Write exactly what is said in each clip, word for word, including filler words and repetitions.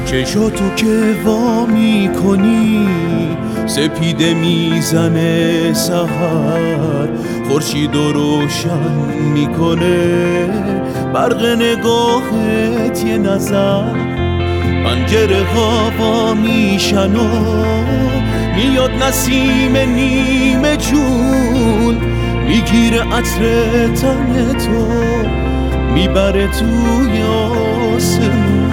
چشاتو که وا میکنی سپیده میزنه سحر، خورشید و روشن میکنه برق نگاهت یه نظر. پنجره ها وا میشن و میاد نسیم نیمه جون، میگیره عطر تن تو میبره توی آسمون.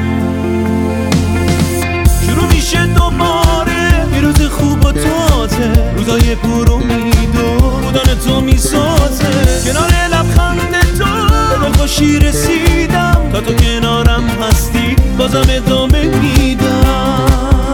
شروع میشه دوباره یه روز خوب و تازه، روزای پر امید و بودن تو میسازه. کنار لبخند تو به خوشی رسیدم، تا تو کنارم هستی بازم ادامه میدم.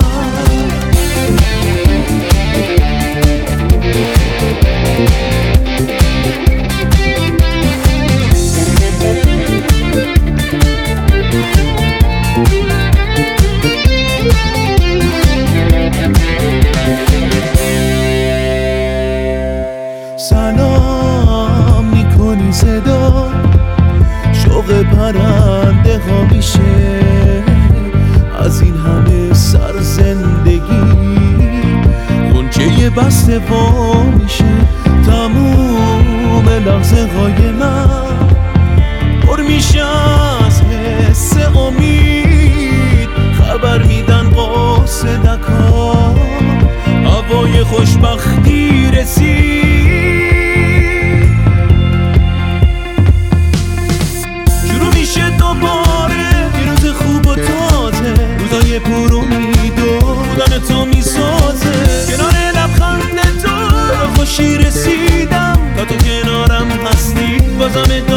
سلام میکنی صدا شوق پرنده ها میشه از این همه سر زندگی. غنچه بسته وا میشه تموم لحظه های من پر میشه از حس امید. خبر میدن قاصدکا هوای خوشبختی رسید. پر امید و بودن تو میسازه. کنار لبخند تو به خوشی رسیدم، تا تو کنارم هستی بازم